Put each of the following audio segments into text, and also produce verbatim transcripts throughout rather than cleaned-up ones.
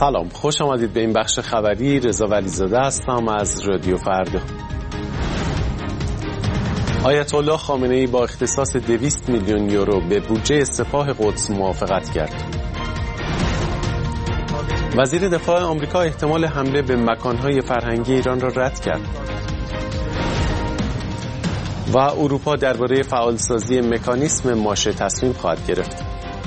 سلام، خوش آمدید به این بخش خبری. رضا ولیزاده هستم از رادیو فردا. آیت الله خامنه‌ای با اختصاص دویست میلیون یورو به بودجه سپاه قدس موافقت کرد. وزیر دفاع آمریکا احتمال حمله به مکانهای فرهنگی ایران را رد کرد. و اروپا درباره فعالسازی مکانیسم ماشه تصمیم خواهد گرفت.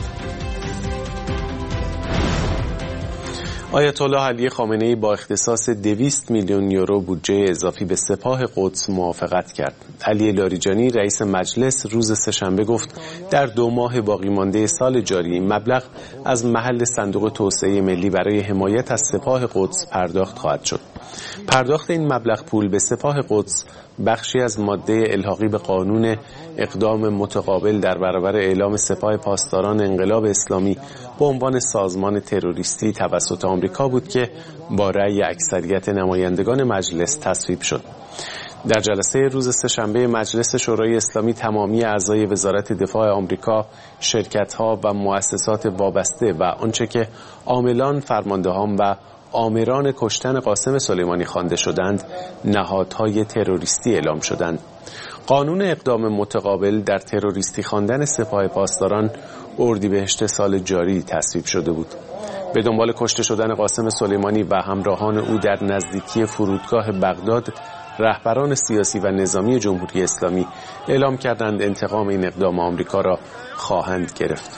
آیت الله علی خامنه‌ای با اختصاص دویست میلیون یورو بودجه اضافی به سپاه قدس موافقت کرد. علی لاریجانی رئیس مجلس روز سه‌شنبه گفت در دو ماه باقی مانده سال جاری این مبلغ از محل صندوق توسعه ملی برای حمایت از سپاه قدس پرداخت خواهد شد. پرداخت این مبلغ پول به سپاه قدس بخشی از ماده الحاقی به قانون اقدام متقابل در برابر اعلام سپاه پاسداران انقلاب اسلامی به عنوان سازمان تروریستی توسط آمریکا بود که با رأی اکثریت نمایندگان مجلس تصویب شد. در جلسه روز سه‌شنبه مجلس شورای اسلامی تمامی اعضای وزارت دفاع آمریکا، شرکت‌ها و مؤسسات وابسته و آنچه که عاملان، فرماندهان و آمران کشتن قاسم سلیمانی خوانده شدند نهادهای تروریستی اعلام شدند. قانون اقدام متقابل در تروریستی خواندن سپاه پاسداران اردیبهشت سال جاری تصویب شده بود. به دنبال کشته شدن قاسم سلیمانی و همراهان او در نزدیکی فرودگاه بغداد، رهبران سیاسی و نظامی جمهوری اسلامی اعلام کردند انتقام این اقدام آمریکا را خواهند گرفت.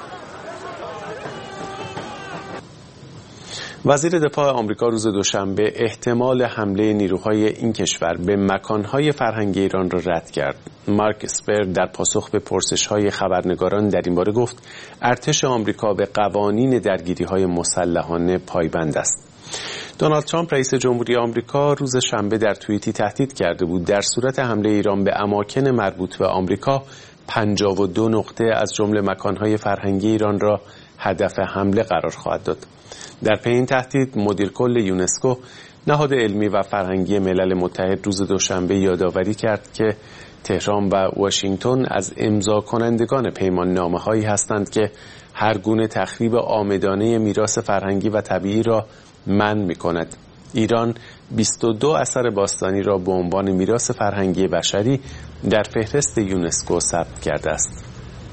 وزیر دفاع آمریکا روز دوشنبه احتمال حمله نیروهای این کشور به مکانهای فرهنگی ایران را رد کرد. مارک اسپر در پاسخ به پرسش‌های خبرنگاران در این باره گفت ارتش آمریکا به قوانین درگیری‌های مسلحانه پایبند است. دونالد ترامپ رئیس جمهوری آمریکا روز شنبه در توییتی تهدید کرده بود در صورت حمله ایران به اماکن مربوط به آمریکا پنجاه و دو نقطه از جمله مکانهای فرهنگی ایران را هدف حمله قرار خواهد داد. در پی این تهدید مدیر کل یونسکو، نهاد علمی و فرهنگی ملل متحد، روز دوشنبه یادآوری کرد که تهران و واشنگتن از امضا کنندگان پیمان نامه هایی هستند که هر گونه تخریب عامدانه میراث فرهنگی و طبیعی را منع می کند. ایران بیست و دو اثر باستانی را به عنوان میراث فرهنگی بشری در فهرست یونسکو ثبت کرده است.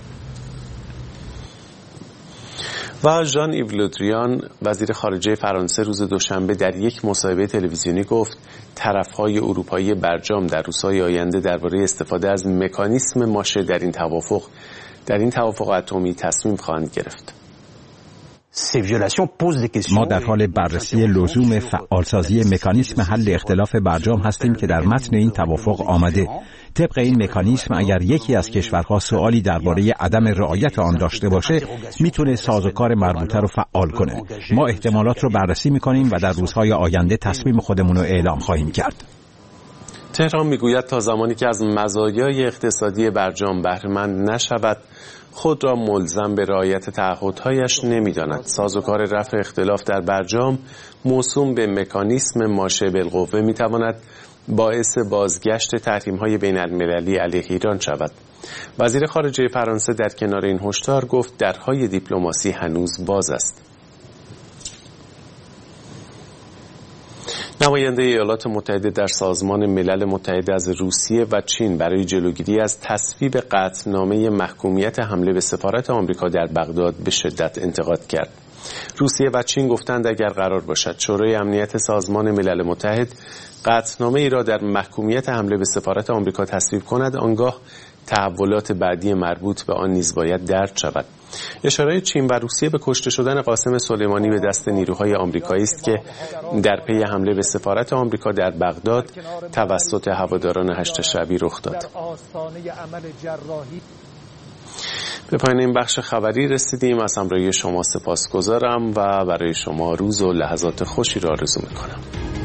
و ژان ایو له دریان وزیر خارجه فرانسه روز دوشنبه در یک مصاحبه تلویزیونی گفت طرف‌های اروپایی برجام در روزهای آینده درباره استفاده از مکانیسم ماشه در این توافق در این توافق اتمی تصمیم خواهند گرفت. ما در حال بررسی لزوم فعالسازی مکانیسم حل اختلاف برجام هستیم که در متن این توافق آمده. طبق این مکانیسم اگر یکی از کشورها سوالی درباره عدم رعایت آن داشته باشه میتونه سازوکار مربوطه رو فعال کنه. ما احتمالات رو بررسی میکنیم و در روزهای آینده تصمیم خودمون رو اعلام خواهیم کرد. تهران میگوید تا زمانی که از مزایای اقتصادی برجام بهره‌مند نشود خود را ملزم به رعایت تعهدهایش نمی‌داند. سازوکار رفع اختلاف در برجام موسوم به مکانیسم ماشه بالقوه می‌تواند باعث بازگشت تحریم‌های بین‌المللی علیه ایران شود. وزیر خارجه فرانسه در کنار این هشدار گفت درهای دیپلماسی هنوز باز است. نماینده ایالات متحده در سازمان ملل متحد از روسیه و چین برای جلوگیری از تصویب قطعنامه محکومیت حمله به سفارت آمریکا در بغداد به شدت انتقاد کرد. روسیه و چین گفتند اگر قرار باشد شورای امنیت سازمان ملل متحد قطعنامه ای را در محکومیت حمله به سفارت آمریکا تصویب کند، آنگاه تحولات بعدی مربوط به آن نیز باید درک شود. اشاره چین و روسیه به کشته شدن قاسم سلیمانی به دست نیروهای آمریکایی است که در پی حمله به سفارت آمریکا در بغداد توسط هواداران هشت شبی رخ داد. به پایان این بخش خبری رسیدیم. از همراهی شما سپاسگزارم و برای شما روز و لحظات خوشی را آرزو می‌کنم.